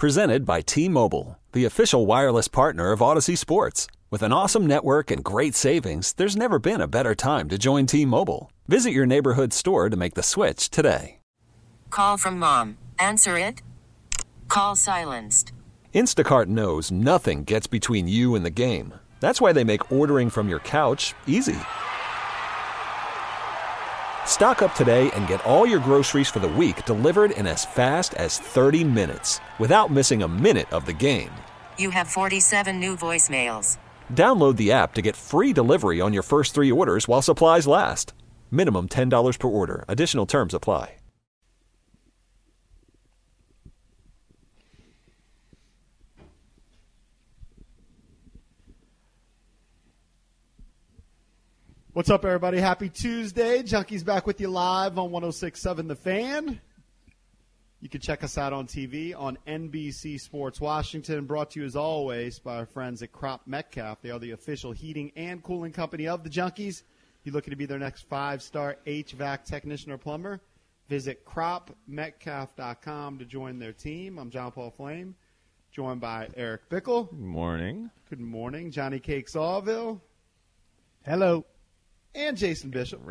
Presented by T-Mobile, the official wireless partner of Odyssey Sports. With an awesome network and great savings, there's never been a better time to join T-Mobile. Visit your neighborhood store to make the switch today. Call from mom. Answer it. Call silenced. Instacart knows nothing gets between you and the game. That's why they make ordering from your couch easy. Stock up today and get all your groceries for the week delivered in as fast as 30 minutes without missing a minute of the game. You have 47 new voicemails. Download the app to get free delivery on your first 3 orders while supplies last. Minimum $10 per order. Additional terms apply. What's up, everybody? Happy Tuesday. Junkies back with you live on 106.7 The Fan. You can check us out on TV on NBC Sports Washington, brought to you as always by our friends at Crop Metcalf. They are the official heating and cooling company of the Junkies. You're looking to be their next 5-star HVAC technician or plumber? Visit cropmetcalf.com to join their team. I'm John Paul Flame, joined by Eric Bickle. Good morning. Good morning. Johnny Cakes Allville. Hello. And Jason Bishop.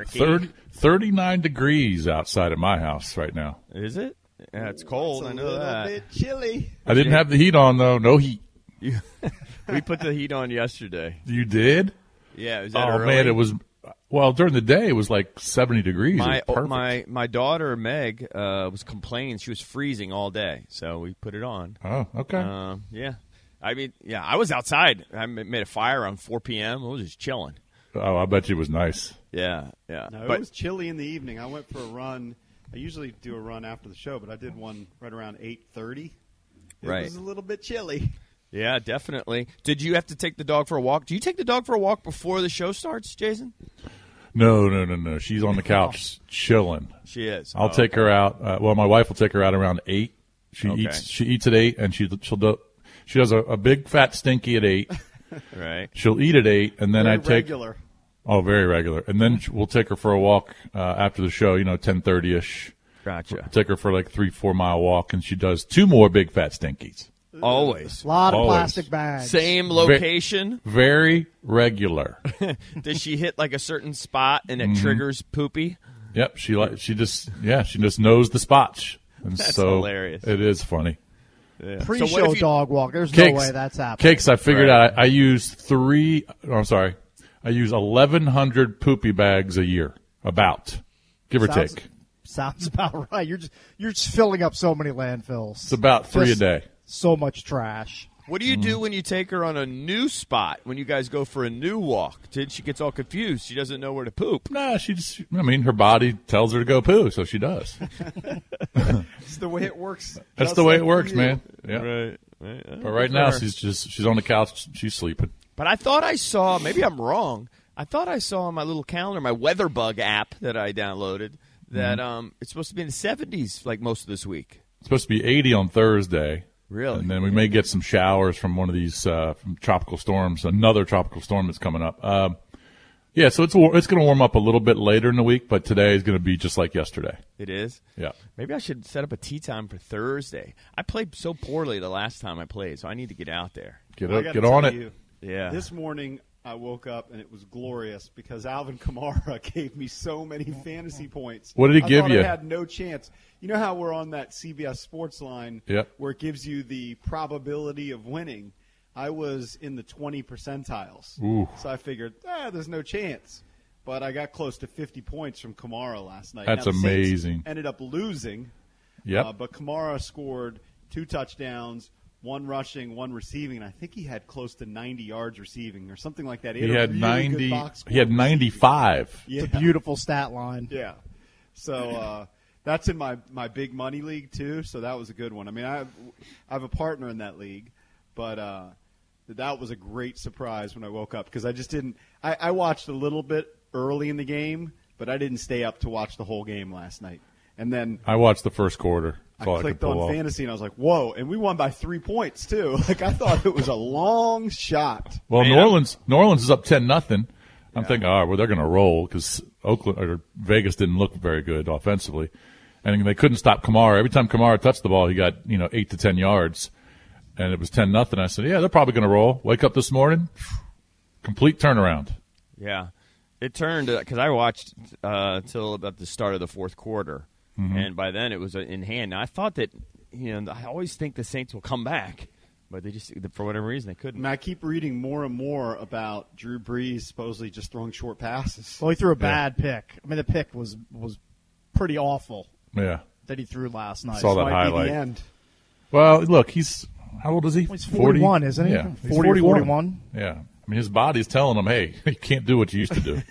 39 degrees outside of my house right now. Is it? Yeah, it's cold. I know a little that. bit chilly. I didn't have the heat on, though. No heat. We put the heat on yesterday. You did? Yeah. Was that Oh, early? man, it was – well, during the day it was like 70 degrees. It was perfect. My daughter, Meg, was complaining she was freezing all day, so we put it on. Oh, okay. Yeah. I mean, yeah, I was outside. I made a fire around 4 p.m. I was just chilling. Oh, I bet you it was nice. Yeah. No, But it was chilly in the evening. I went for a run. I usually do a run after the show, but I did one right around 8:30. It Right. was a little bit chilly. yeah, definitely. Did you have to take the dog for a walk? Do you take the dog for a walk before the show starts, Jason? No. She's on the couch chilling. She is. I'll take her out. My wife will take her out around 8. She Okay. eats at 8, and she does a big fat stinky at 8. Right. She'll eat at 8, and then Very I take regular. Oh, very regular. And then we'll take her for a walk after the show, 10:30ish. Gotcha. Take her for like 3-4 mile walk, and she does 2 more big fat stinkies. Always. A lot of Always. plastic bags. Same location. Very regular. Does she hit like a certain spot and it triggers poopy? Yep, she just knows the spots. And That's so hilarious. It is funny. Yeah. Pre-show So what if you- dog walk. There's Cakes, no way that's happening. Cakes, I figured Right. out I use 1,100 poopy bags a year, about, give or Sounds- take. Sounds about right. You're just filling up so many landfills. It's about 3 a Just day. So much trash. What do you do when you take her on a new spot, when you guys go for a new walk? She gets all confused. She doesn't know where to poop. Nah, her body tells her to go poo, so she does. It's the way it works. That's Just the way like it works, you. man. Yeah. Right. But right now, she's on the couch. She's sleeping. But I thought I saw, maybe I'm wrong, I thought I saw on my little calendar, my WeatherBug app that I downloaded, that it's supposed to be in the 70s like most of this week. It's supposed to be 80 on Thursday. Really? And then we may get some showers from one of these from tropical storms, another tropical storm that's coming up. Yeah, so it's going to warm up a little bit later in the week, but today is going to be just like yesterday. It is? Yeah. Maybe I should set up a tea time for Thursday. I played so poorly the last time I played, so I need to get out there. Get I gotta get on tell it. you, Yeah. This morning I woke up and it was glorious because Alvin Kamara gave me so many fantasy points. What did he give thought you? I had no chance. You know how we're on that CBS Sports line Yep. where it gives you the probability of winning? I was in the 20 percentiles. Ooh. So I figured, there's no chance. But I got close to 50 points from Kamara last night. That's Now, the Saints amazing. ended up losing. Yep. But Kamara scored 2 touchdowns, 1 rushing, 1 receiving, and I think he had close to 90 yards receiving or something like that. He a had really 90. good box He had score. 95. Yeah. It's a beautiful stat line. Yeah. So that's in my big money league too. So that was a good one. I mean, I have a partner in that league, but that was a great surprise when I woke up because I just didn't. I watched a little bit early in the game, but I didn't stay up to watch the whole game last night. And then I watched the first quarter. I That's all clicked could pull on off. fantasy and I was like, "Whoa!" And we won by 3 points too. Like I thought it was a long shot. Well, Man, New Orleans is up 10-0. I'm thinking, they're going to roll because Oakland or Vegas didn't look very good offensively, and they couldn't stop Kamara. Every time Kamara touched the ball, he got 8 to 10 yards. and it was 10-0. I said, yeah, they're probably going to roll. Wake up this morning, complete turnaround. Yeah. It turned because I watched till about the start of the fourth quarter, and by then it was in hand. Now, I thought that, I always think the Saints will come back, but they just, for whatever reason, they couldn't. I keep reading more and more about Drew Brees supposedly just throwing short passes. Well, he threw a bad pick. I mean, the pick was pretty awful. Yeah. That he threw last night. Saw that Might highlight. be the end. Well, look, how old is he? Well, he's 41, isn't he? Yeah, he's 40 or 41. Yeah. I mean, his body's telling him, hey, you can't do what you used to do.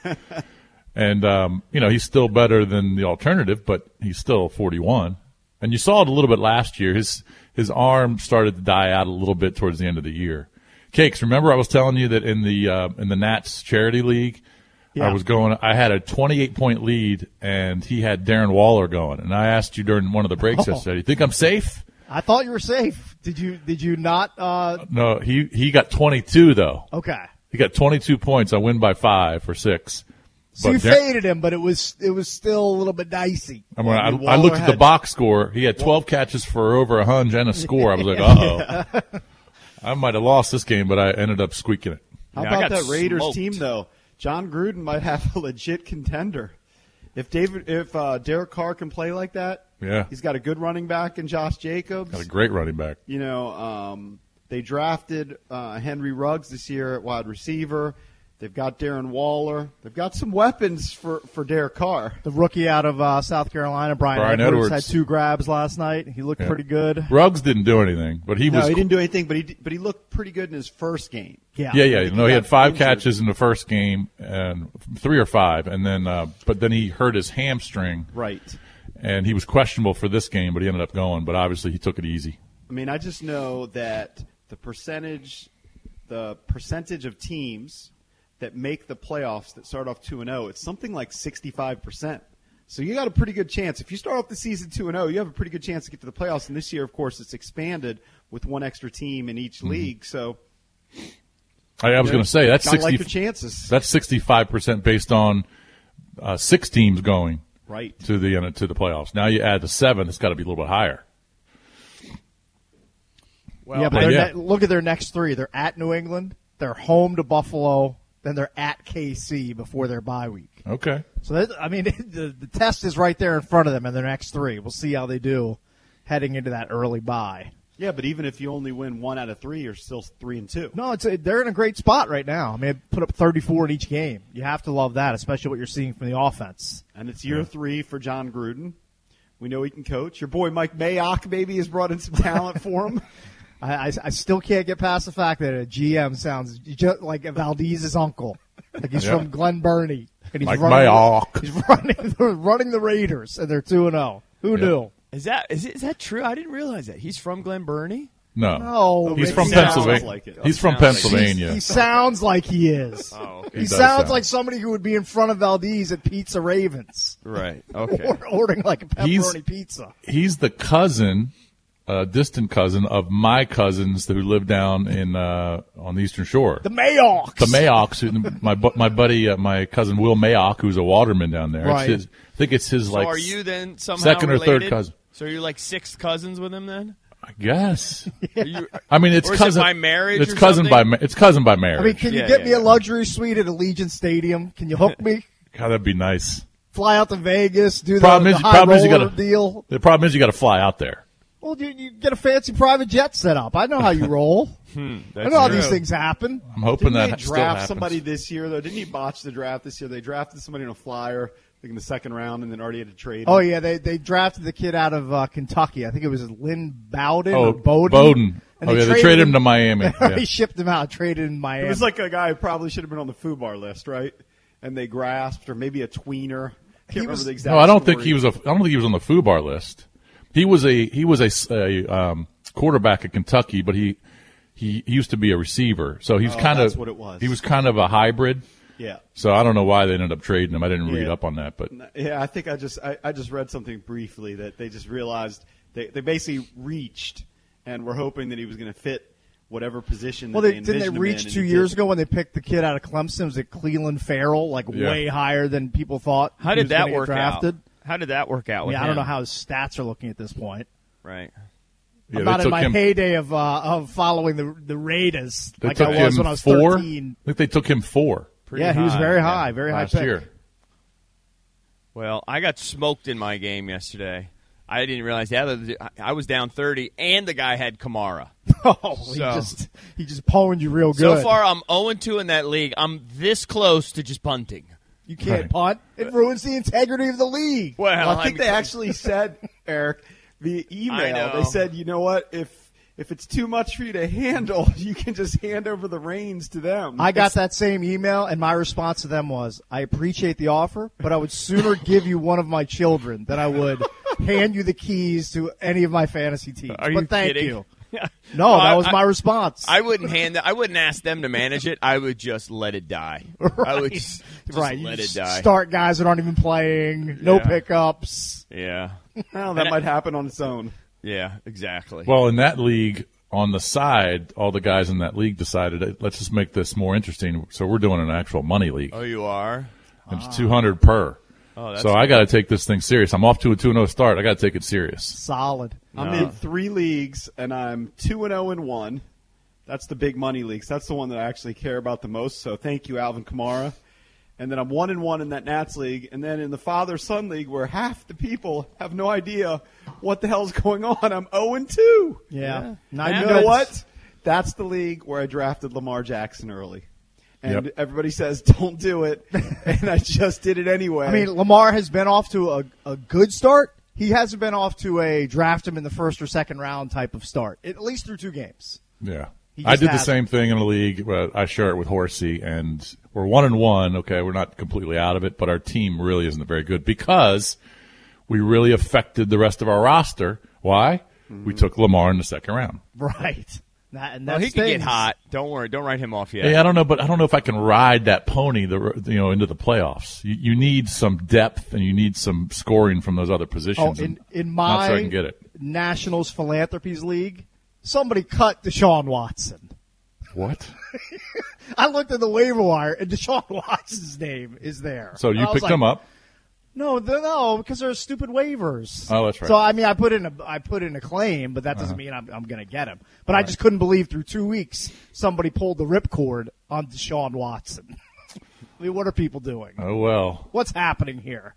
And, he's still better than the alternative, but he's still 41. And you saw it a little bit last year. His arm started to die out a little bit towards the end of the year. Cakes, remember I was telling you that in the Nats Charity League, Yeah. I had a 28-point lead, and he had Darren Waller going. And I asked you during one of the breaks yesterday, you think I'm safe? I thought you were safe. Did you not? No, he got 22, though. Okay. He got 22 points. I win by 5 or 6. So you faded him, but it was still a little bit dicey. I mean, I looked at the box score. He had 12 catches for over 100 and a score. I was like, uh-oh. I might have lost this game, but I ended up squeaking it. How Yeah, I about got that Raiders smoked. team, though? John Gruden might have a legit contender. If Derek Carr can play like that, Yeah. he's got a good running back in Josh Jacobs. Got a great running back. They drafted Henry Ruggs this year at wide receiver. They've got Darren Waller. They've got some weapons for Derek Carr. The rookie out of South Carolina, Brian Edwards, had 2 grabs last night. He looked pretty good. Ruggs didn't do anything, but he No, was. he didn't do anything, but he looked pretty good in his first game. Yeah. Yeah. No, he had 5 injured. catches in the first game, and 3 or 5, and then but then he hurt his hamstring, Right. and he was questionable for this game, but he ended up going. But obviously, he took it easy. I mean, I just know that the percentage of teams that make the playoffs that start off 2-0, it's something like 65%. So you got a pretty good chance. If you start off the season 2-0, you have a pretty good chance to get to the playoffs. And this year, of course, it's expanded with 1 extra team in each league. So I was going to say that's kinda 60. like your chances. That's 65% based on 6 teams going Right. to the playoffs. Now you add the 7; it's got to be a little bit higher. Well, Yeah, but Yeah. look at their next 3. They're at New England. They're home to Buffalo. Then they're at KC before their bye week. Okay. So, the test is right there in front of them in their next 3. We'll see how they do heading into that early bye. Yeah, but even if you only win 1 out of 3, you're still 3-2. No, they're in a great spot right now. I mean, they put up 34 in each game. You have to love that, especially what you're seeing from the offense. And it's year 3 for John Gruden. We know he can coach. Your boy Mike Mayock maybe has brought in some talent for him. I still can't get past the fact that a GM sounds just like Valdez's uncle. Like he's from Glen Burnie. And he's Mike Mayock. He's running the Raiders, and they're 2-0. Who knew? Is that true? I didn't realize that. He's from Glen Burnie? No. No, He's it from sounds Pennsylvania. like it. He's from Sounds like it. Pennsylvania. He sounds like he is. Oh, okay. He does sounds sound. like somebody who would be in front of Valdez at Pizza Ravens. Right. Okay. Or ordering like a He's- pepperoni pizza. He's the cousin, distant cousin of my cousins who live down in on the Eastern Shore. The Mayhawks. The Mayocks, my buddy, my cousin Will Mayock, who's a waterman down there. Right. I think it's his So like. are you then somehow second or third related? cousin. So you're like 6th cousins with him then? I guess. Are you, I mean, it's Or is it cousin by marriage It's or cousin something? it's cousin by marriage. I mean, can you Yeah, get yeah, me a yeah. luxury suite at Allegiant Stadium? Can you hook me? God, that'd be nice. Fly out to Vegas, do the Problem is high you roller gotta- deal. The problem is you got to fly out there. Well, you get a fancy private jet set up. I know how you roll. I that's know how true. these things happen. I'm hoping Didn't that they still draft happens. somebody this year, though? Didn't he botch the draft this year? They drafted somebody in a flyer, I think in the second round, and then already had to trade him. Oh, yeah, they drafted the kid out of Kentucky. I think it was Lynn Bowden Oh, or Bowden. Bowden. And Oh, yeah, they traded him to Miami. They already Yeah. shipped him out, traded him in Miami. It was like a guy who probably should have been on the FUBAR list, right? And they grasped, or maybe a tweener. Can't remember was- the exact No, I don't think story. he was. I don't think he was on the FUBAR list. He was a quarterback at Kentucky, but he used to be a receiver. So he's kind that's of what it was. He was kind of a hybrid. Yeah. So I don't know why they ended up trading him. I didn't read Yeah. up on that, but Yeah, I think I just read something briefly that they just realized they basically reached and were hoping that he was going to fit whatever position. Well, that didn't they envisioned him in, reach and 2 he years did. ago when they picked the kid out of Clemson? Was it Cleveland Farrell, like Yeah. way higher than people thought? How he did was gonna that get work drafted? out? How did that work out with Yeah, I don't him? know how his stats are looking at this point. Right. Yeah, I'm they not in took my him- heyday of following the Raiders They like took I was him when I was 4. 13. I think they took him 4 Yeah, he was very high, high, very high last pick. year. Well, I got smoked in my game yesterday. I didn't realize I was down 30, and the guy had Kamara. Oh, So- he just pwned you real So good. far, I'm 0-2 in that league. I'm this close to just punting. You can't Right. punt. It ruins the integrity of the league. Well, I think they actually said, Eric, via I email, know. they said, you know what, if it's too much for you to handle, you can just hand over the reins to them. I got that same email, and my response to them was, I appreciate the offer, but I would sooner give you one of my children than I would hand you the keys to any of my fantasy teams. Are but you thank kidding? you. No, that was my response. I wouldn't I wouldn't ask them to manage it. I would just let it die. I would just right. You let it just die. Start guys that aren't even playing, no Yeah. pickups. Yeah. Well, that might happen on its own. Yeah, exactly. Well, in that league, on the side, all the guys in that league decided, let's just make this more interesting. So we're doing an actual money league. Oh, you are? It's 200 per. Oh, that's So I got to take this thing serious. I'm off to a 2-0 start. I got to take it serious. Solid. I'm in 3 leagues, and I'm 2-0 in 1. That's the big money leagues. That's the one that I actually care about the most. So thank you, Alvin Kamara. And then I'm 1-1 in that Nats league. And then in the father-son league, where half the people have no idea what the hell's going on, I'm 0-2. Yeah. Not And you good. know what? That's the league where I drafted Lamar Jackson early. And Yep. everybody says, don't do it. And I just did it anyway. I mean, Lamar has been off to a good start. He hasn't been off to a draft him in the first or second round type of start, at least through 2 games. Yeah. He I just did the hasn't. same thing in the league. I share it with Horsey, and we're 1-1. Okay, we're not completely out of it, but our team really isn't very good because we really affected the rest of our roster. Why? We took Lamar in the second round. Right. And Well, that's he can get hot. Don't worry. Don't write him off yet. Hey, I don't know, but I don't know if I can ride that pony, into the playoffs. You need some depth and you need some scoring from those other Oh, positions. and in not sure I my can get it. Nationals Philanthropies League, somebody cut Deshaun Watson. What? I looked at the waiver wire, and Deshaun Watson's name is there. So And you I was picked like, him up. No, because there are stupid waivers. Oh, that's right. So I mean, I put in a claim, but that doesn't mean I'm going to get him. But I just couldn't believe through 2 weeks somebody pulled the ripcord on Deshaun Watson. I mean, what are people doing? Oh well. What's happening here?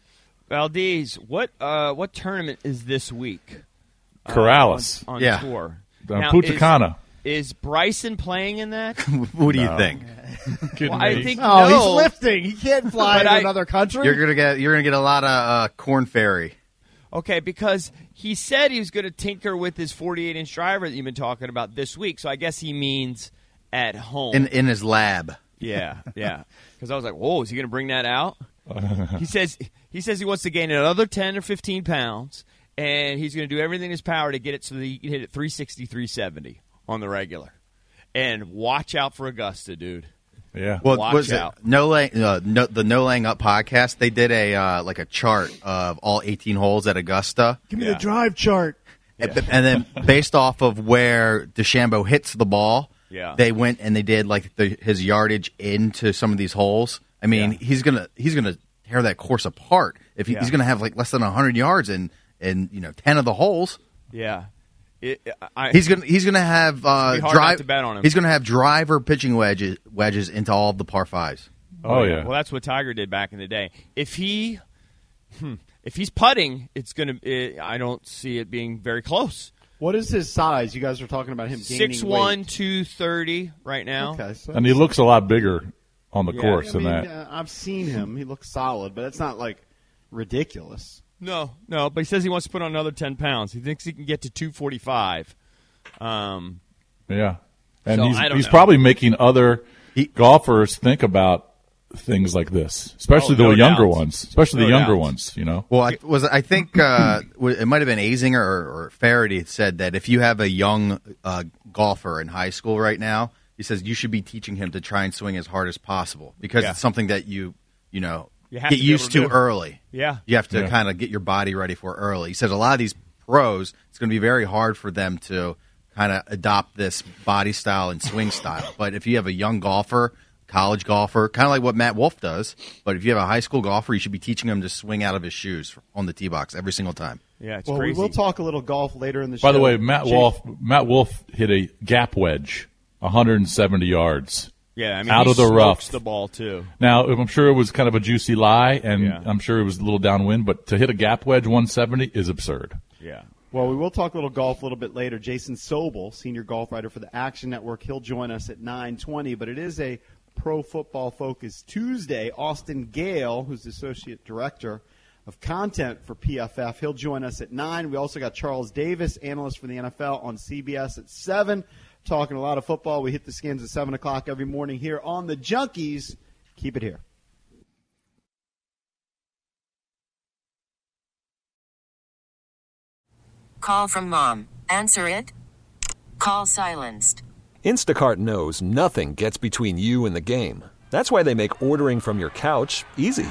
Valdez, what tournament is this week? Corrales. On Yeah. tour. Punta Cana. Is Bryson playing in that? What do you think? Kidding Well, I me? think Oh, no. he's lifting. He can't fly But to I- another country. You're gonna get a lot of Corn Ferry. Okay, because he said he was going to tinker with his 48-inch driver that you've been talking about this week. So I guess he means at home. in his lab. Yeah. Because I was like, whoa, is he going to bring that out? He says he wants to gain another 10 or 15 pounds, and he's going to do everything in his power to get it so that he can hit it 360, 370 on the regular. And watch out for Augusta, dude. Yeah. Well, Watch was out. it the No Laying Up podcast? They did a chart of all 18 holes at Augusta, Give me Yeah. the drive chart. and then based off of where DeChambeau hits the ball, Yeah. they went and they did his yardage into some of these holes. I mean, he's gonna tear that course apart if he's gonna have less than 100 yards in 10 of the holes. Yeah. He's gonna have be hard not drive. to bet on him. He's gonna have driver pitching wedges into all of the par fives. Oh yeah. Well, that's what Tiger did back in the day. If he's putting, it's going to. I don't see it being very close. what is his size? You guys were talking about him gaining 6'1", weight. 230 right now. Okay, so And he looks a lot bigger on the course I than mean, that. I've seen him. He looks solid, but it's not like ridiculous. No, but he says he wants to put on another 10 pounds. He thinks he can get to 245. Yeah. And So, I don't he's know. probably making other golfers think about things like this, especially Oh, no the younger doubt. ones, especially No the younger doubt. ones, Well, I think it might have been Azinger or Faraday that said that if you have a young golfer in high school right now, he says you should be teaching him to try and swing as hard as possible because Yeah. it's something that you You have get to be used able to to do. early. Yeah. You have to Yeah. kind of get your body ready for early. He says a lot of these pros, it's going to be very hard for them to kind of adopt this body style and swing style. But if you have a young golfer, college golfer, kind of like what Matt Wolff does, but if you have a high school golfer, you should be teaching him to swing out of his shoes on the tee box every single time. Yeah, it's Well, crazy. we will talk a little golf later in the show. By the way, Matt Wolf hit a gap wedge, 170 yards. Yeah, I mean, out he of the rough. smokes the ball too. Now, I'm sure it was kind of a juicy lie, and Yeah. I'm sure it was a little downwind, but to hit a gap wedge 170 is absurd. Yeah. Well, we will talk a little golf a little bit later. Jason Sobel, senior golf writer for the Action Network, he'll join us at 9:20. But it is a pro football focused Tuesday. Austin Gale, who's the associate director of content for PFF, he'll join us at 9. We also got Charles Davis, analyst for the NFL on CBS at 7. Talking a lot of football. We hit the skins at 7 o'clock every morning here on the Junkies. Keep it here. Call from mom. Answer it. Call silenced. Instacart knows nothing gets between you and the game. That's why they make ordering from your couch easy.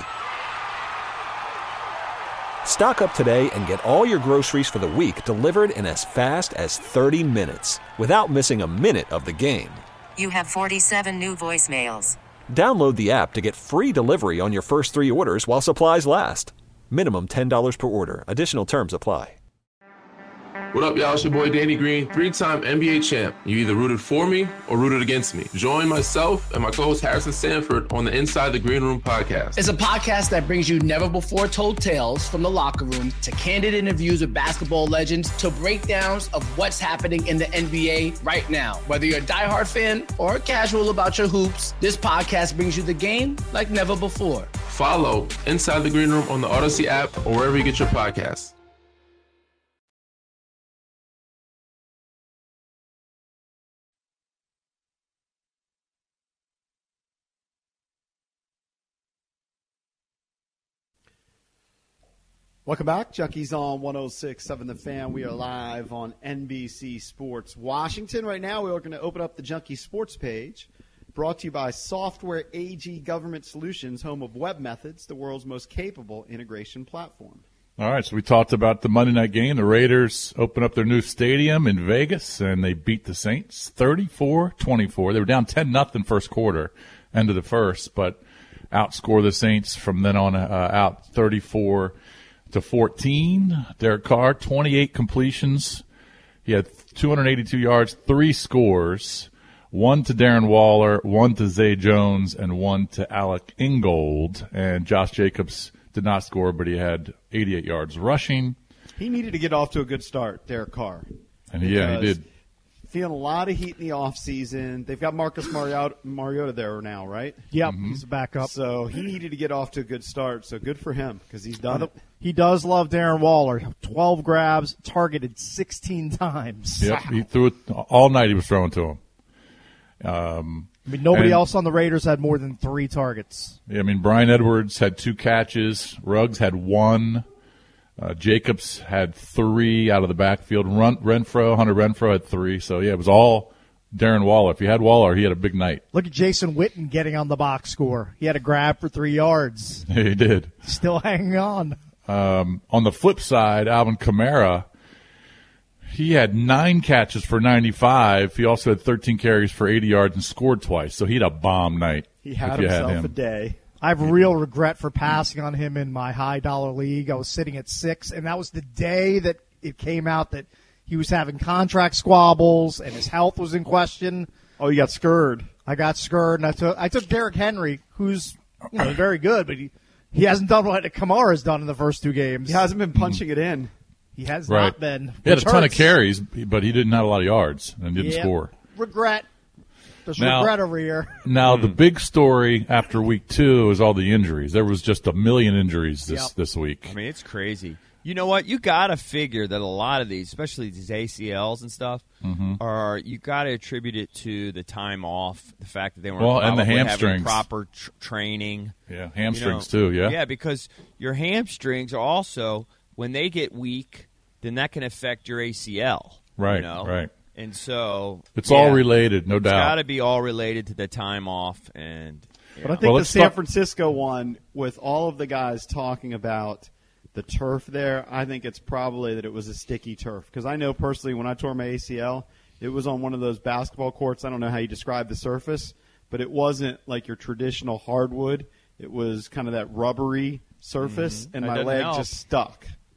Stock up today and get all your groceries for the week delivered in as fast as 30 minutes without missing a minute of the game. You have 47 new voicemails. Download the app to get free delivery on your first 3 orders while supplies last. Minimum $10 per order. Additional terms apply. What up, y'all? It's your boy Danny Green, 3-time NBA champ. You either rooted for me or rooted against me. Join myself and my co-host Harrison Sanford on the Inside the Green Room podcast. It's a podcast that brings you never-before-told tales from the locker room to candid interviews with basketball legends to breakdowns of what's happening in the NBA right now. Whether you're a diehard fan or casual about your hoops, this podcast brings you the game like never before. Follow Inside the Green Room on the Odyssey app or wherever you get your podcasts. Welcome back. Junkies on 106.7 The Fan. We are live on NBC Sports Washington. Right now, we are going to open up the Junkie Sports page, brought to you by Software AG Government Solutions, home of Web Methods, the world's most capable integration platform. All right, so we talked about the Monday night game. The Raiders opened up their new stadium in Vegas, and they beat the Saints 34-24. They were down 10-0 first quarter, end of the first, but outscored the Saints from then on out 34-14. Derek Carr, 28 completions. He had 282 yards, 3 scores, 1 to Darren Waller, 1 to Zay Jones, and 1 to Alec Ingold. And Josh Jacobs did not score, but he had 88 yards rushing. He needed to get off to a good start, Derek Carr. And he did. Feeling a lot of heat in the offseason. They've got Marcus Mariota there now, right? Yep, he's a backup. So he needed to get off to a good start. So good for him because he's done it. He does love Darren Waller. 12 grabs, targeted 16 times. Yep, he threw it all night. He was throwing to him. I mean, nobody else on the Raiders had more than 3 targets. I mean, Brian Edwards had 2 catches. Ruggs had 1. Jacobs had 3 out of the backfield. Hunter Renfro had 3. So, yeah, it was all Darren Waller. If you had Waller, he had a big night. Look at Jason Witten getting on the box score. He had a grab for 3 yards. He did. Still hanging on. On the flip side, Alvin Kamara, he had 9 catches for 95. He also had 13 carries for 80 yards and scored twice. So he had a bomb night. He had himself a day. I have real regret for passing on him in my high-dollar league. I was sitting at 6, and that was the day that it came out that he was having contract squabbles and his health was in question. Oh, you got scurred. I got scurred, and I took Derrick Henry, who's very good, but he hasn't done what Kamara has done in the first 2 games. He hasn't been punching it in. He has not been. He had a ton of carries, but he didn't have a lot of yards and didn't score. Regret. Just regret over here. Now, the big story after week 2 is all the injuries. There was just a million injuries this week. I mean, it's crazy. You know what? You got to figure that a lot of these, especially these ACLs and stuff, are you got to attribute it to the time off, the fact that they weren't and the having hamstrings, proper training. Yeah, hamstrings too. Yeah, yeah, because your hamstrings are also, when they get weak, then that can affect your ACL. Right. Right. And so it's all related, no doubt. It's got to be all related to the time off. But I think the San Francisco one, with all of the guys talking about the turf there, I think it's probably that it was a sticky turf. Because I know personally when I tore my ACL, it was on one of those basketball courts. I don't know how you describe the surface, but it wasn't like your traditional hardwood. It was kind of that rubbery surface, and my leg just stuck.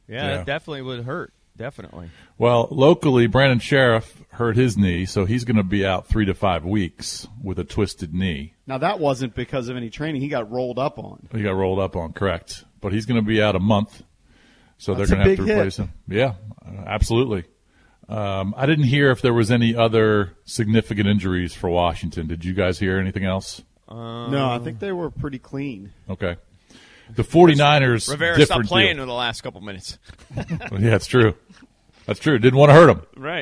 Yeah, it definitely would hurt. Definitely. Well, locally, Brandon Sheriff hurt his knee, so he's going to be out 3 to 5 weeks with a twisted knee. Now, that wasn't because of any training. He got rolled up on. He got rolled up on, correct. But he's going to be out a month, so That's they're going to have a to big replace hit. him. Yeah, absolutely. I didn't hear if there was any other significant injuries for Washington. Did you guys hear anything else? No, I think they were pretty clean. Okay. The 49ers, Rivera different stopped playing deal. in the last couple minutes. Yeah, it's true. That's true. Didn't want to hurt him. Right.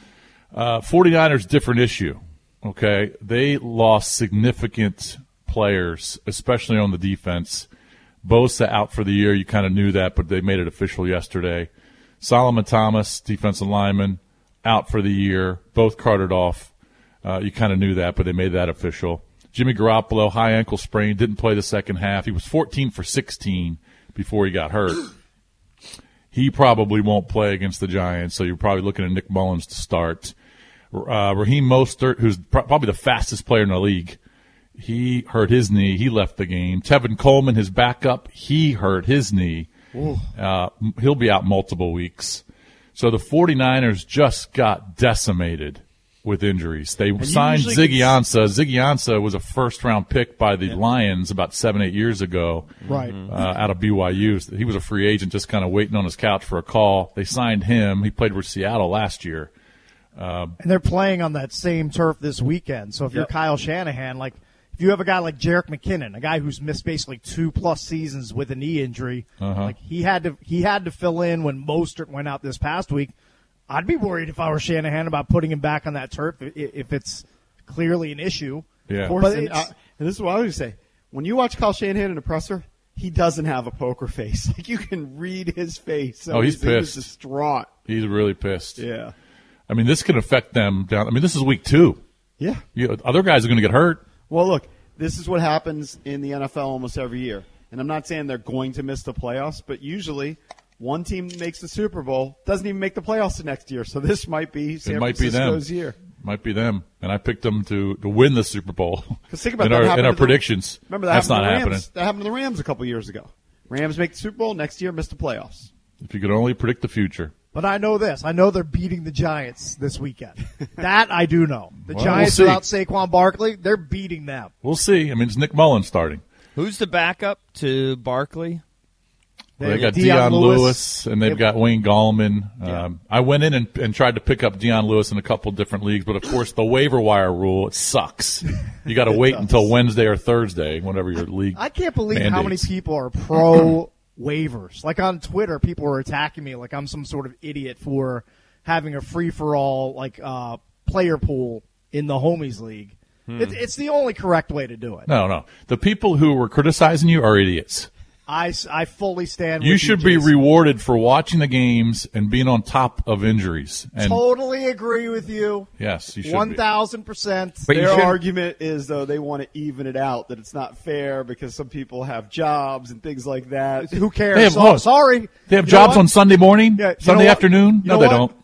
49ers, different issue. Okay. They lost significant players, especially on the defense. Bosa out for the year. You kind of knew that, but they made it official yesterday. Solomon Thomas, defensive lineman, out for the year. Both carted off. You kind of knew that, but they made that official. Jimmy Garoppolo, high ankle sprain, didn't play the second half. He was 14 for 16 before he got hurt. He probably won't play against the Giants, so you're probably looking at Nick Mullins to start. Raheem Mostert, who's probably the fastest player in the league, he hurt his knee. He left the game. Tevin Coleman, his backup, he hurt his knee. He'll be out multiple weeks. So the 49ers just got decimated with injuries. They signed Ziggy Ansah. Ziggy Ansah was a first-round pick by the Lions about 7-8 years ago, Right. out of BYU. He was a free agent just kind of waiting on his couch for a call. They signed him. He played for Seattle last year. And they're playing on that same turf this weekend. So if you're Kyle Shanahan, like if you have a guy like Jerick McKinnon, a guy who's missed basically 2+ seasons with a knee injury, like he had to fill in when Mostert went out this past week. I'd be worried if I were Shanahan about putting him back on that turf if it's clearly an issue. Yeah. Of course, and this is what I would say. When you watch Kyle Shanahan in a presser, he doesn't have a poker face. Like you can read his face. So he's pissed. He's distraught. He's really pissed. Yeah. I mean, this can affect them down. I mean, this is week 2. Yeah. Other guys are going to get hurt. Well, look, this is what happens in the NFL almost every year. And I'm not saying they're going to miss the playoffs, but usually one team makes the Super Bowl, doesn't even make the playoffs the next year. So this might be San Francisco's year. Might be them. And I picked them to win the Super Bowl. Because think about in that. our predictions. Remember that That's happened not to the happening. Rams. That happened to the Rams a couple years ago. Rams make the Super Bowl, next year miss the playoffs. If you could only predict the future. But I know this. I know they're beating the Giants this weekend. That I do know. The Well, Giants we'll see. without Saquon Barkley, they're beating them. We'll see. I mean, it's Nick Mullins starting. Who's the backup to Barkley? They got Deion Deion Lewis, and they've got Wayne Gallman. I went in and tried to pick up Deion Lewis in a couple different leagues, but of course the waiver wire rule, it sucks. You got to wait until Wednesday or Thursday, whatever your league. I can't believe how many mandates. people are pro waivers. Like on Twitter, people are attacking me like I'm some sort of idiot for having a free-for-all like player pool in the Homies League. It's the only correct way to do it. No. The people who were criticizing you are idiots. I fully stand You with should be Jason. rewarded for watching the games and being on top of injuries. And Totally agree with you. yes, you should be. 1,000%. But you Their shouldn't- argument is, though, they want to even it out, that it's not fair because some people have jobs and things like that. Who cares? They have So- what? sorry. They have You know jobs what? on Sunday morning, Yeah, you Sunday know what? afternoon? You No, know they what? don't.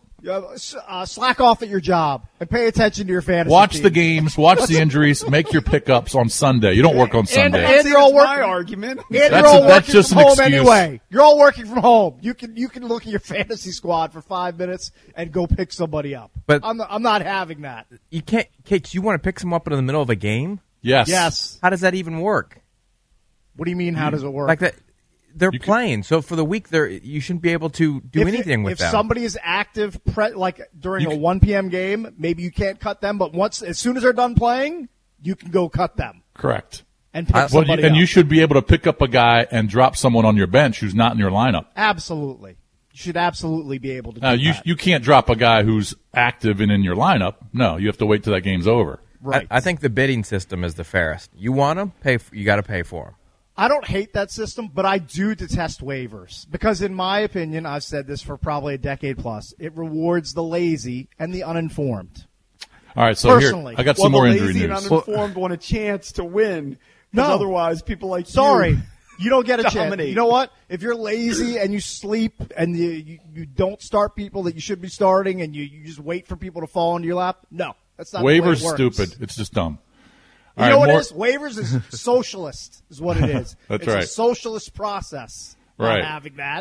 Slack off at your job and pay attention to your fantasy Watch team. the games, watch the injuries, make your pickups on Sunday. You don't work on Sunday. And you're all That's my working. argument. And you're That's all that's working just from an home excuse. anyway. You're all working from home. You can look at your fantasy squad for 5 minutes and go pick somebody up. But- I'm not having that. You can't, Kate. You want to pick someone up in the middle of a game? Yes. Yes. How does that even work? What do you mean? How does it work? Like that, they're You could- playing. So for the week, you shouldn't be able to do anything with if them. somebody is active, like during You a can- 1 p.m. game, maybe you can't cut them. But as soon as they're done playing, you can go cut them Correct. and pick Well, somebody and up. you should be able to pick up a guy and drop someone on your bench who's not in your lineup. Absolutely, you should absolutely be able to. Do that. You can't drop a guy who's active and in your lineup. No, you have to wait till that game's over. Right. I think the bidding system is the fairest. You want them, you got to pay for them. I don't hate that system, but I do detest waivers because, in my opinion, I've said this for probably a decade plus, it rewards the lazy and the uninformed. All right, so Personally. here I got some more the injury lazy news. and uninformed want a chance to win. No. Otherwise, people like Sorry, you don't get a chance. Dominate. You know what? If you're lazy and you sleep and you don't start people that you should be starting and you just wait for people to fall into your lap, no, that's not the way Waivers it works. stupid. It's just dumb. You All know right, what more- it is? Waivers is socialist, is what it is. That's it's right. a socialist process. Right. Not having that.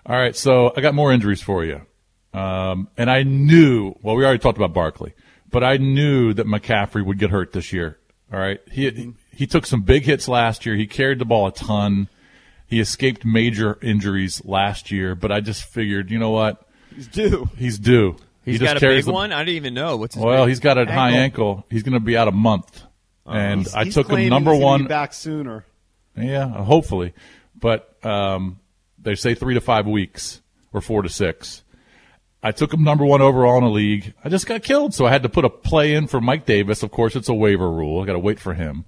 All right, so I got more injuries for you. And I knew, well, we already talked about Barkley, but I knew that McCaffrey would get hurt this year. All right. He took some big hits last year. He carried the ball a ton. He escaped major injuries last year, but I just figured, you know what? He's due. He's due. He's got a big one? I didn't even know. What's his Well, big he's got a high ankle. He's going to be out a month. And I He's took him claiming number he's gonna one. be back sooner. Yeah, hopefully. But they say 3 to 5 weeks or 4 to 6. I took him number one overall in the league. I just got killed, so I had to put a play in for Mike Davis. Of course, it's a waiver rule. I got to wait for him.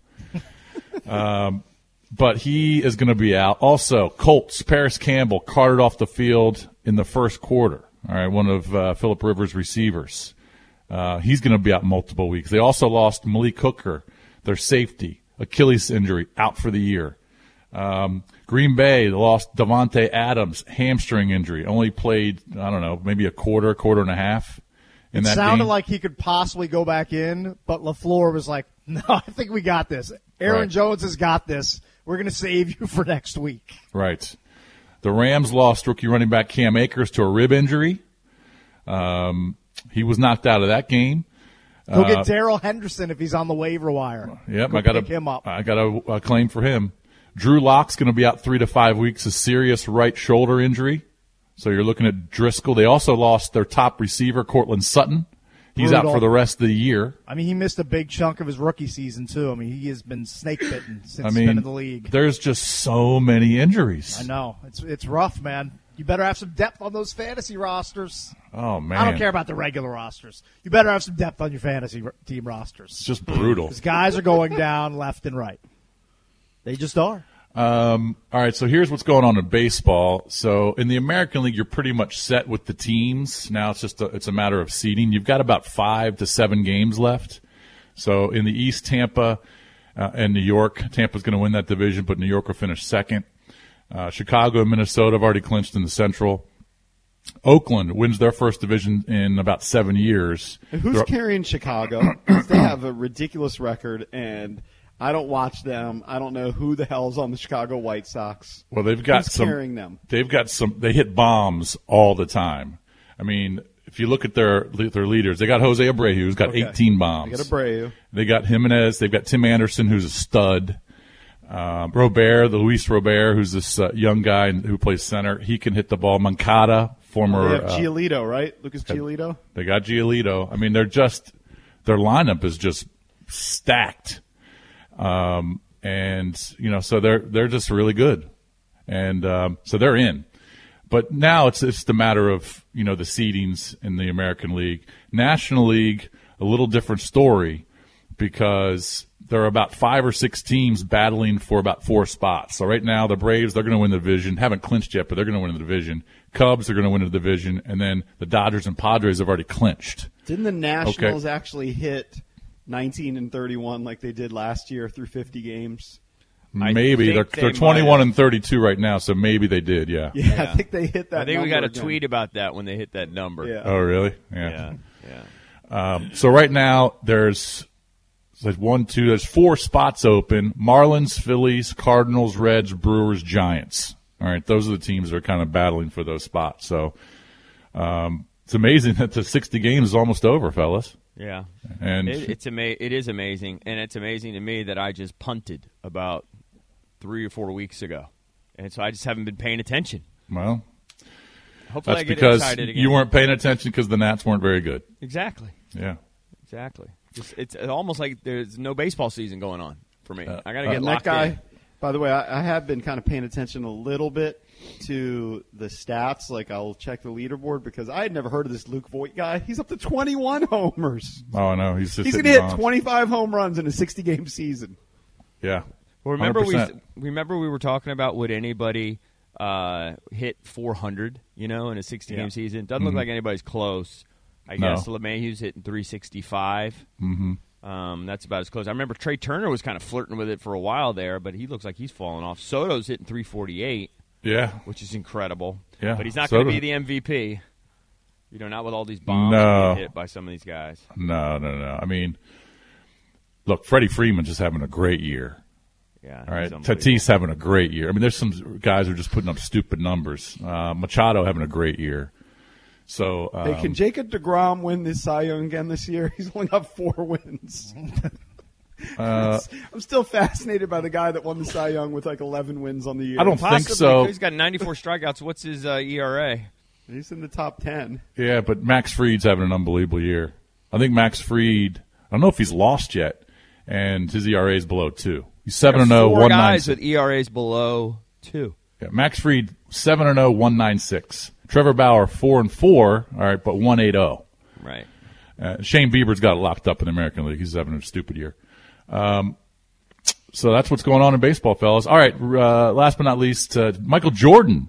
But he is going to be out. Also, Colts, Paris Campbell carted off the field in the first quarter. All right, one of Phillip Rivers' receivers. He's going to be out multiple weeks. They also lost Malik Hooker, their safety, Achilles injury, out for the year. Green Bay lost Davante Adams, hamstring injury. Only played, I don't know, maybe a quarter and a half in that game. It sounded like he could possibly go back in, but LaFleur was like, no, I think we got this. Aaron Jones has got this. We're going to save you for next week. Right. The Rams lost rookie running back Cam Akers to a rib injury. He was knocked out of that game. Go get Darrell Henderson if he's on the waiver wire. Yep, Go pick him up. I got a claim for him. Drew Lock's going to be out 3 to 5 weeks, a serious right shoulder injury. So you're looking at Driscoll. They also lost their top receiver, Cortland Sutton. He's out for the rest of the year. I mean, he missed a big chunk of his rookie season, too. I mean, he has been snake bitten since he's been in the league. There's just so many injuries. I know. It's rough, man. You better have some depth on those fantasy rosters. Oh, man. I don't care about the regular rosters. You better have some depth on your fantasy team rosters. It's just brutal. Because guys are going down left and right. They just are. All right, so here's what's going on in baseball. So in the American League, you're pretty much set with the teams. Now it's just it's a matter of seeding. You've got about 5 to 7 games left. So in the East, Tampa and New York. Tampa's going to win that division, but New York will finish second. Chicago and Minnesota have already clinched in the Central. Oakland wins their first division in about 7 years. And who's carrying Chicago? 'Cause they have a ridiculous record, and I don't watch them. I don't know who the hell's on the Chicago White Sox. Well, they've got Who's some. carrying them? They've got some. They hit bombs all the time. I mean, if you look at their leaders, they got Jose Abreu, who's got 18 bombs. They got Abreu. They got Jimenez. They've got Tim Anderson, who's a stud. Luis Robert, who's this young guy who plays center. He can hit the ball. Moncada, former. They have Giolito, right? Lucas Giolito. They got Giolito. I mean, their lineup is just stacked. And you know, so they're just really good, and so they're in. But now it's the matter of, you know, the seedings in the American League. National League, a little different story, because there are about 5 or 6 teams battling for about 4 spots. So right now, the Braves, they're going to win the division. Haven't clinched yet, but they're going to win the division. Cubs are going to win the division, and then the Dodgers and Padres have already clinched. Didn't the Nationals actually hit 19 and 31 like they did last year through 50 games? Maybe they're 21 and 32 right now, so maybe they did. Yeah. I think they hit that. I think we got a again. tweet about that when they hit that number. Yeah. Oh, really? Yeah. So right now there's 4 spots open: Marlins, Phillies, Cardinals, Reds, Brewers, Giants. All right, those are the teams that are kind of battling for those spots. So it's amazing that the 60 games is almost over, fellas. Yeah, and it is amazing, and it's amazing to me that I just punted about 3 or 4 weeks ago, and so I just haven't been paying attention. Well, hopefully that's I get because excited again. You weren't paying attention because the Nats weren't very good. Exactly. Yeah. Exactly. It's almost like there's no baseball season going on for me. I got to get that locked guy, in. By the way, I have been kind of paying attention a little bit to the stats. Like, I'll check the leaderboard because I had never heard of this Luke Voigt guy. He's up to 21 homers. Oh, I know. He's going to hit 25 home runs in a 60-game season. Yeah. Well, remember we were talking about would anybody hit 400, in a 60-game season? Doesn't look like anybody's close. I guess LeMahieu's hitting 365. Mm-hmm. That's about as close. I remember Trey Turner was kind of flirting with it for a while there, but he looks like he's falling off. Soto's hitting 348. Yeah. Which is incredible. Yeah. But he's not going to be the MVP. Not with all these bombs that get hit by some of these guys. No. I mean, look, Freddie Freeman's just having a great year. Yeah. All right. he's unbelievable. Tatis having a great year. I mean, there's some guys who are just putting up stupid numbers. Machado having a great year. So, Hey, can Jacob deGrom win this Cy Young again this year? He's only got 4 wins. I'm still fascinated by the guy that won the Cy Young with like 11 wins on the year. I don't think so. He's got 94 strikeouts. What's his ERA? He's in the top 10. Yeah, but Max Fried's having an unbelievable year. I think Max Fried, I don't know if he's lost yet, and his ERA is below 2. He's 7-0, 4 guys 196. with ERAs below 2. Yeah, Max Fried 7-0, 196. Trevor Bauer 4-4, all right, but 180. Right. Shane Bieber's got it locked up in the American League. He's having a stupid year. So that's what's going on in baseball, fellas. All right, last but not least, Michael Jordan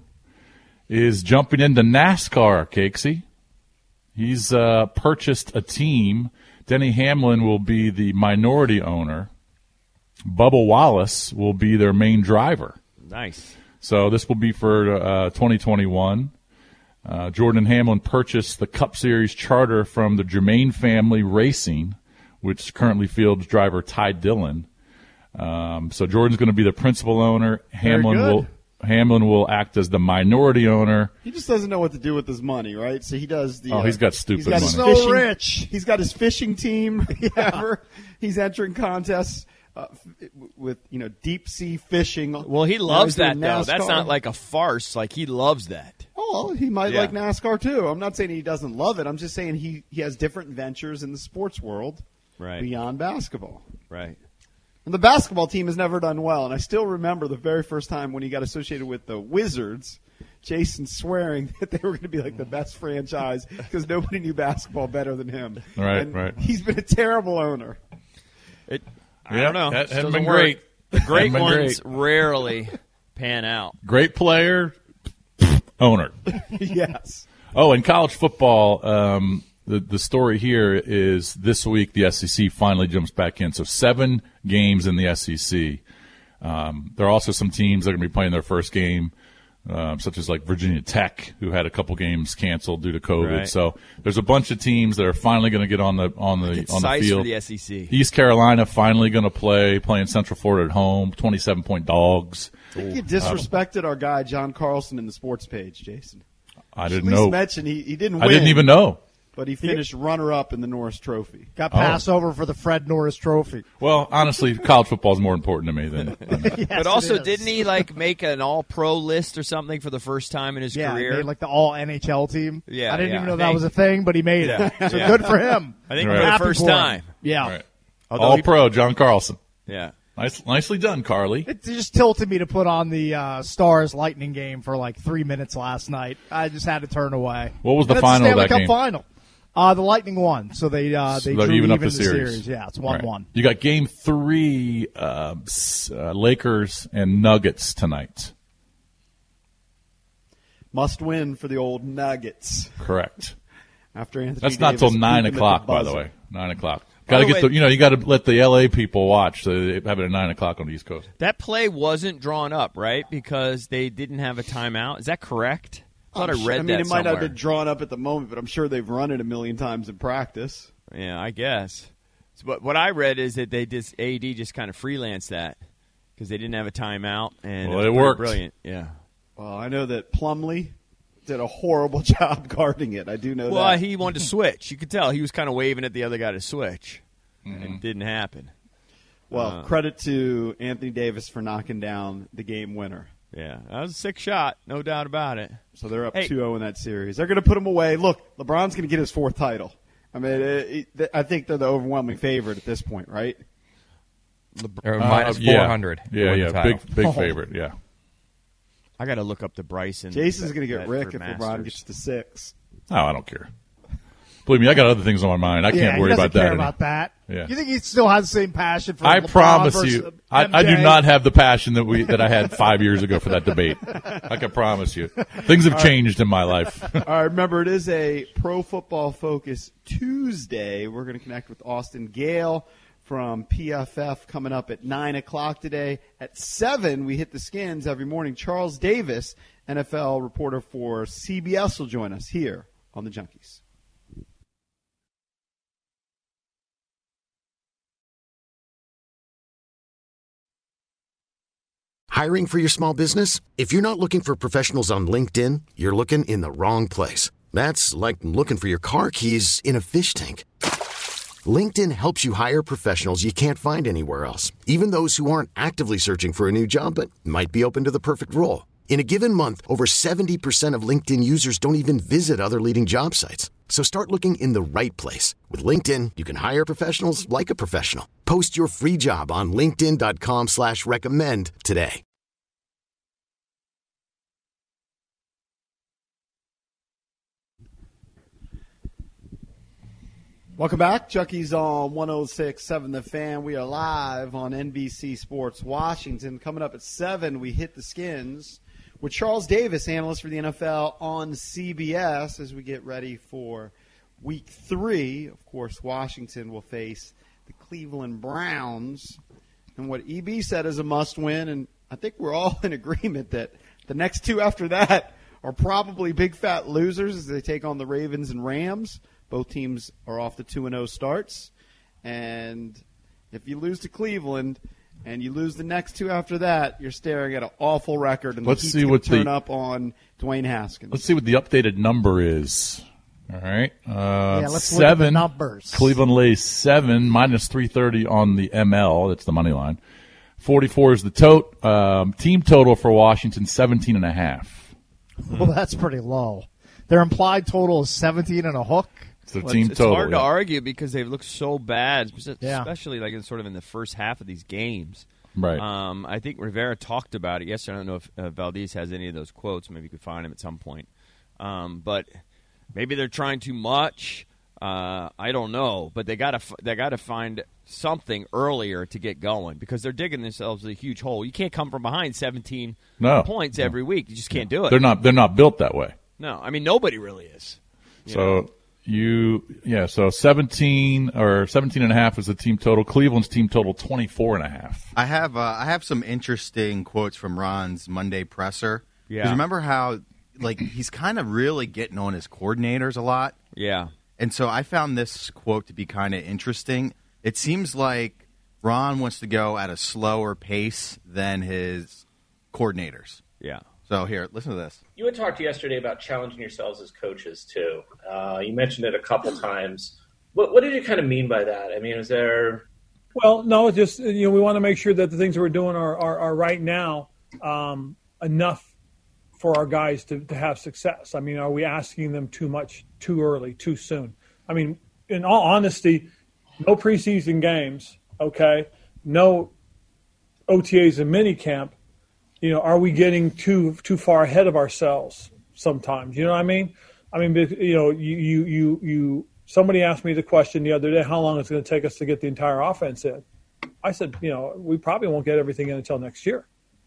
is jumping into NASCAR, Cakesy. He's purchased a team. Denny Hamlin will be the minority owner. Bubba Wallace will be their main driver. Nice. So this will be for 2021. Jordan Hamlin purchased the Cup Series charter from the Germain family racing, which currently fields driver Ty Dillon. So Jordan's going to be the principal owner. Hamlin will act as the minority owner. He just doesn't know what to do with his money, right? So he does the. He's got stupid money. So rich. He's got his fishing team. He's entering contests with deep sea fishing. Well, he loves that though. NASCAR. That's not like a farce. Like he loves that. Oh, well, he might like NASCAR too. I'm not saying he doesn't love it. I'm just saying he has different ventures in the sports world beyond basketball. Right. And the basketball team has never done well. And I still remember the very first time when he got associated with the Wizards, Jason swearing that they were going to be like the best franchise because nobody knew basketball better than him. Right. He's been a terrible owner. I don't know. That hasn't Doesn't been work. great. The great Hasn't been ones great. rarely pan out. Great player, owner. Yes. Oh, in college football, the story here is this week the SEC finally jumps back in. So 7 games in the SEC. There are also some teams that are going to be playing their first game, such as like Virginia Tech, who had a couple games canceled due to COVID. Right. So there's a bunch of teams that are finally going to get on the field. For the SEC. East Carolina finally going to playing Central Florida at home, 27-point dogs. I think you disrespected our guy John Carlson in the sports page, Jason. I didn't At least know. mention he didn't win. I didn't even know. But he finished runner-up in the Norris Trophy. Got passed over for the Fred Norris Trophy. Well, honestly, college football is more important to me than Yes, But also, it is. didn't he make an all-pro list or something for the first time in his He career? made like the all NHL team. Yeah, I didn't even know yeah. that was a thing, but he made it. So Yeah. good for him. I think Right. for the Happy first for him. time. Yeah. Right. Although All he- pro John Carlson. Yeah. Nicely done, Carly. It just tilted me to put on the Stars Lightning game for like 3 minutes last night. I just had to turn away. What was the And it's final of Stanley that Cup game? final. The Lightning won, so they So drew they're even up the the series. Yeah, it's 1-1. Right. You got Game 3, Lakers and Nuggets tonight. Must win for the old Nuggets. Correct. After Anthony That's not Davis till beat 9 them at o'clock, by the buzzer. way. 9 o'clock. By Got to the get way- the you got to let the LA people watch. So they have it at 9 o'clock on the East Coast. That play wasn't drawn up, right? Because they didn't have a timeout. Is that correct? I thought I read that it might not somewhere. have been drawn up at the moment, but I'm sure they've run it a million times in practice. Yeah, I guess. So, but what I read is that AD just kind of freelanced that because they didn't have a timeout, and Well, was it pretty worked. Brilliant, yeah. Well, I know that Plumlee did a horrible job guarding it. I do know Well, that. he wanted to switch. You could tell he was kind of waving at the other guy to switch, and it didn't happen. Well, credit to Anthony Davis for knocking down the game winner. Yeah, that was a sick shot, no doubt about it. So they're up Hey. 2-0 in that series. They're going to put him away. Look, LeBron's going to get his 4th title. I mean, I think they're the overwhelming favorite at this point, right? Or minus 400. to Yeah, win the yeah. title. Big favorite, yeah. I got to look up the Bryson. Jason's going to get bet Rick for if LeBron Masters. gets to 6. Oh, I don't care. Believe me, I got other things on my mind. I can't he worry doesn't about care that. about that. Yeah. You think he still has the same passion for I LeBron promise versus you, I do MJ? not have the passion that I had 5 years ago for that debate. I can promise you. Things have changed in my life. All right, remember, it is a Pro Football Focus Tuesday. We're going to connect with Austin Gale from PFF coming up at 9 o'clock today. At 7, we hit the Skins every morning. Charles Davis, NFL reporter for CBS, will join us here on the Junkies. Hiring for your small business? If you're not looking for professionals on LinkedIn, you're looking in the wrong place. That's like looking for your car keys in a fish tank. LinkedIn helps you hire professionals you can't find anywhere else, even those who aren't actively searching for a new job but might be open to the perfect role. In a given month, over 70% of LinkedIn users don't even visit other leading job sites. So start looking in the right place. With LinkedIn, you can hire professionals like a professional. Post your free job on linkedin.com/recommend today. Welcome back. Junkies on 106.7 The Fan. We are live on NBC Sports Washington. Coming up at 7, we hit the Skins with Charles Davis, analyst for the NFL on CBS, as we get ready for Week 3. Of course, Washington will face the Cleveland Browns. And what EB said is a must-win, and I think we're all in agreement that the next two after that are probably big fat losers as they take on the Ravens and Rams. Both teams are off the 2-0 starts. And if you lose to Cleveland and you lose the next two after that, you're staring at an awful record. And let's the see what turn up on Dwayne Haskins. Let's see what the updated number is. All right. Let's 7. look at the numbers. Cleveland lays 7, minus 330 on the ML. That's the money line. 44 is the team total for Washington, 17.5. Well, that's pretty low. Their implied total is 17 and a hook. It's their team total. It's hard to argue because they've looked so bad, especially like in the first half of these games. Right. I think Rivera talked about it yesterday. I don't know if Valdez has any of those quotes. Maybe you could find him at some point. But maybe they're trying too much. I don't know, but they got to find something earlier to get going because they're digging themselves a huge hole. You can't come from behind 17 points every week. You just can't do it. They're not built that way. No, I mean nobody really is. So 17 or 17.5 is the team total. Cleveland's team total 24.5. I have some interesting quotes from Ron's Monday presser. Yeah. 'Cause remember how he's kind of really getting on his coordinators a lot. Yeah. And so I found this quote to be kind of interesting. It seems like Ron wants to go at a slower pace than his coordinators. Yeah. So here, listen to this. You had talked yesterday about challenging yourselves as coaches, too. You mentioned it a couple times. What did you kind of mean by that? I mean, is there... Well, no, just, we want to make sure that the things we're doing are right now enough for our guys to have success. I mean, are we asking them too much, too early, too soon? I mean, in all honesty, no preseason games, okay? No OTAs and minicamp. Are we getting too far ahead of ourselves sometimes? You know what I mean? I mean, somebody asked me the question the other day, how long is it going to take us to get the entire offense in? I said, we probably won't get everything in until next year.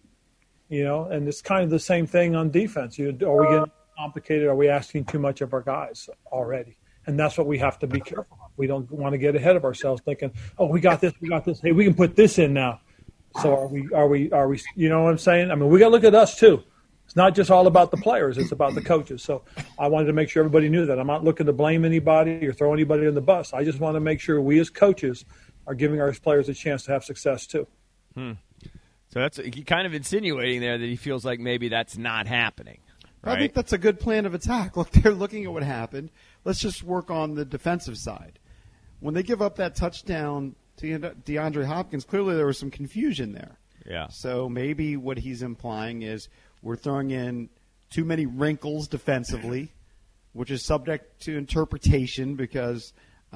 And it's kind of the same thing on defense. Are we getting complicated? Are we asking too much of our guys already? And that's what we have to be careful of. We don't want to get ahead of ourselves thinking, oh, we got this. Hey, we can put this in now. So are we, you know what I'm saying? I mean, we got to look at us too. It's not just all about the players. It's about the coaches. So I wanted to make sure everybody knew that. I'm not looking to blame anybody or throw anybody in the bus. I just want to make sure we as coaches are giving our players a chance to have success too. So that's kind of insinuating there that he feels like maybe that's not happening. Right? I think that's a good plan of attack. Look, they're looking at what happened. Let's just work on the defensive side. When they give up that touchdown to DeAndre Hopkins, clearly there was some confusion there. Yeah. So maybe what he's implying is we're throwing in too many wrinkles defensively, which is subject to interpretation because,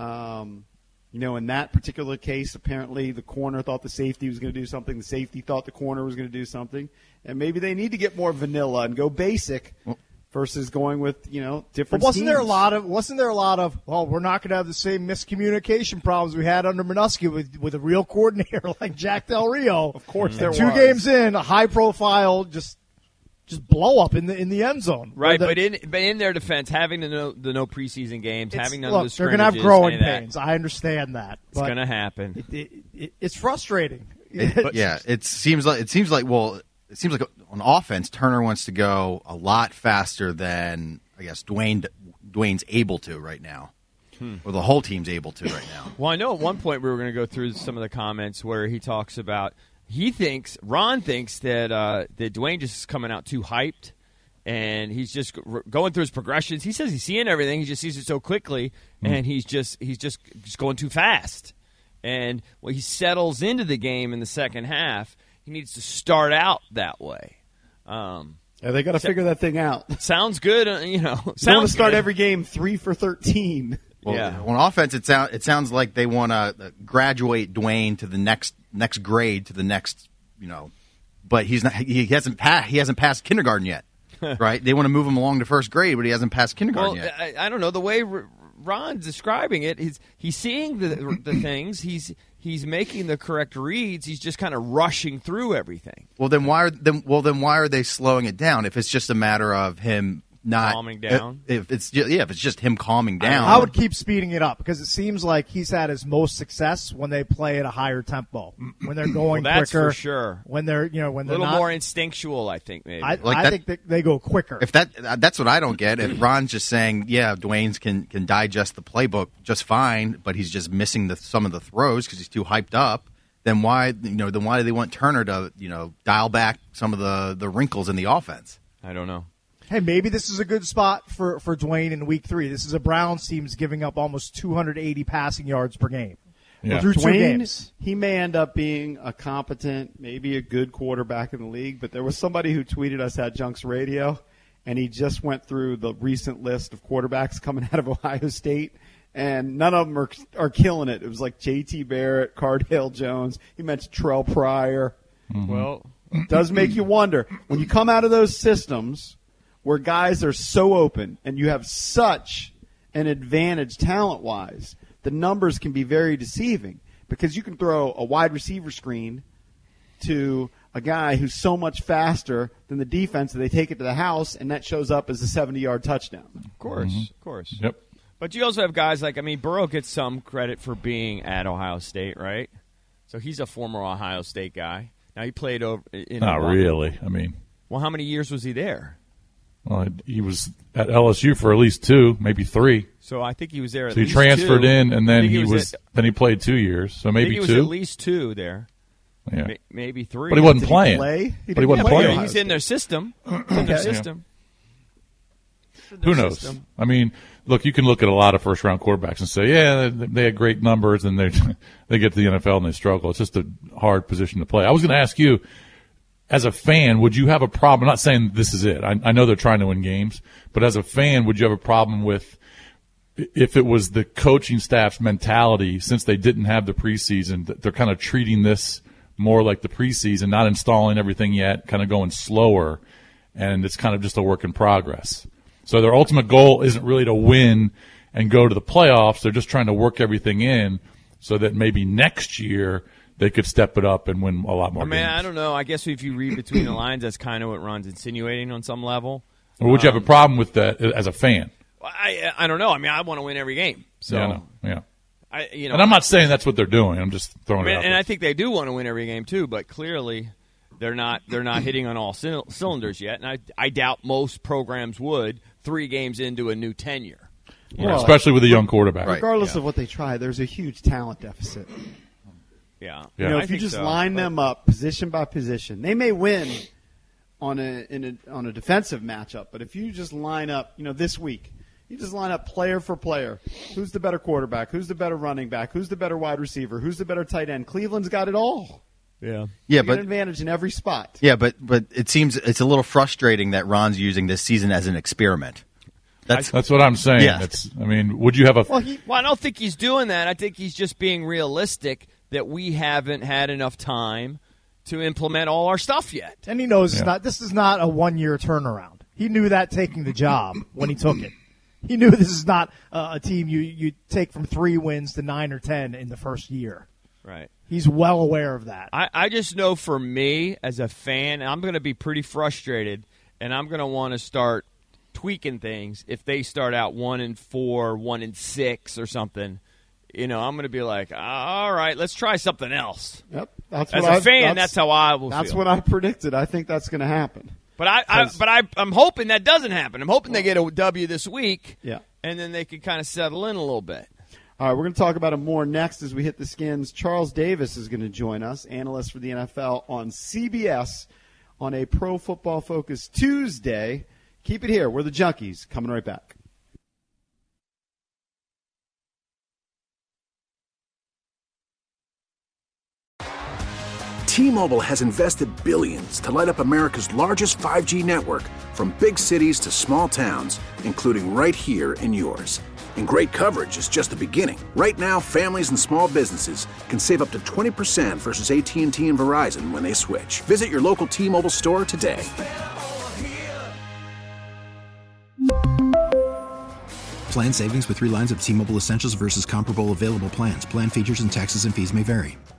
in that particular case, apparently the corner thought the safety was going to do something. The safety thought the corner was going to do something. And maybe they need to get more vanilla and go basic versus going with, different But wasn't schemes. there a lot of, well, we're not going to have the same miscommunication problems we had under Minuski with a real coordinator like Jack Del Rio. Of course there was. 2 games in, a high profile, just blow up in the end zone. Right, but in their defense, having the no preseason games, having none of the they're going to have growing pains. I understand that. It's going to happen. It's frustrating. It seems like on offense, Turner wants to go a lot faster than I guess Dwayne's able to right now, or the whole team's able to right now. Well, I know at one point we were going to go through some of the comments where he talks about Ron thinks that Dwayne just is coming out too hyped, and he's just going through his progressions. He says he's seeing everything. He just sees it so quickly, and he's just going too fast. And when he settles into the game in the second half, he needs to start out that way. Yeah, they got to figure that thing out. Sounds good, They want to start every game 3 for 13. Well, yeah. On offense, it sounds like they want to graduate Dwayne to the next grade, to the next, but he hasn't passed kindergarten yet, right? They want to move him along to first grade, but he hasn't passed kindergarten yet. I don't know, the way Ron's describing it, he's seeing the things, he's making the correct reads, he's just kind of rushing through everything. Well, then why are they slowing it down if it's just a matter of him not calming down? If it's just him calming down, I would keep speeding it up because it seems like he's had his most success when they play at a higher tempo, when they're going that's quicker. For sure. When they're when they're a little not, more instinctual, I think maybe. I think they go quicker. If that's what I don't get. If Ron's just saying, yeah, Dwayne's can digest the playbook just fine, but he's just missing some of the throws because he's too hyped up. Then why do they want Turner to dial back some of the wrinkles in the offense? I don't know. Hey, maybe this is a good spot for Dwayne in Week 3. This is a Browns team that's giving up almost 280 passing yards per game. Yeah. Through 2 games. He may end up being a competent, maybe a good quarterback in the league, but there was somebody who tweeted us at Junks Radio, and he just went through the recent list of quarterbacks coming out of Ohio State, and none of them are killing it. It was like J.T. Barrett, Cardale Jones. He mentioned Terrell Pryor. Mm-hmm. Well, it does make you wonder. When you come out of those systems where guys are so open and you have such an advantage talent-wise, the numbers can be very deceiving because you can throw a wide receiver screen to a guy who's so much faster than the defense that they take it to the house, and that shows up as a 70-yard touchdown. Of course. Yep. But you also have guys like, Burrow gets some credit for being at Ohio State, right? So he's a former Ohio State guy. Now he played over in Not really. Well, how many years was he there? Well, he was at LSU for at least 2, maybe 3. So I think he was there at so least 2. So he transferred in, and then then he played 2 years. So maybe he was 2. at least 2 there. Yeah. Maybe 3. But he wasn't playing. But he wasn't playing. He's in their system. Who knows? Look, you can look at a lot of first-round quarterbacks and say, yeah, they had great numbers, and they get to the NFL and they struggle. It's just a hard position to play. I was going to ask you, as a fan, would you have a problem? I'm not saying this is it. I know they're trying to win games, but as a fan, would you have a problem with if it was the coaching staff's mentality, since they didn't have the preseason, that they're kind of treating this more like the preseason, not installing everything yet, kind of going slower, and it's kind of just a work in progress. So their ultimate goal isn't really to win and go to the playoffs. They're just trying to work everything in so that maybe next year they could step it up and win a lot more games. I don't know. I guess if you read between the lines, that's kind of what Ron's insinuating on some level. Or would you have a problem with that as a fan? I don't know. I want to win every game. So yeah. And I'm not saying that's what they're doing. I'm just throwing it out there. And I think they do want to win every game too, but clearly they're not hitting on all cylinders yet. And I doubt most programs would 3 games into a new tenure. Well, especially with a young quarterback. Regardless of what they try, there's a huge talent deficit. Yeah. If you just line them up position by position, they may win on a defensive matchup. But if you just line up, this week, you just line up player for player. Who's the better quarterback? Who's the better running back? Who's the better wide receiver? Who's the better tight end? Cleveland's got it all. Yeah. Yeah, but an advantage in every spot. Yeah, but it seems it's a little frustrating that Ron's using this season as an experiment. That's what I'm saying. Yeah. Would you have a? Well, I don't think he's doing that. I think he's just being realistic that we haven't had enough time to implement all our stuff yet. And he knows this is not a 1-year turnaround. He knew that taking the job when he took it. He knew this is not a team you take from 3 wins to 9 or 10 in the first year. Right. He's well aware of that. I just know for me as a fan, I'm going to be pretty frustrated, and I'm going to want to start tweaking things if they start out 1-4, 1-6 or something. I'm going to be like, all right, let's try something else. Yep. As a fan, that's how I will feel. That's what I predicted. I think that's going to happen. But I'm hoping that doesn't happen. I'm hoping they get a W this week, and then they can kind of settle in a little bit. All right, we're going to talk about it more next as we hit the skins. Charles Davis is going to join us, analyst for the NFL on CBS on a Pro Football Focus Tuesday. Keep it here. We're the Junkies. Coming right back. T-Mobile has invested billions to light up America's largest 5G network, from big cities to small towns, including right here in yours. And great coverage is just the beginning. Right now, families and small businesses can save up to 20% versus AT&T and Verizon when they switch. Visit your local T-Mobile store today. Plan savings with 3 lines of T-Mobile Essentials versus comparable available plans. Plan features and taxes and fees may vary.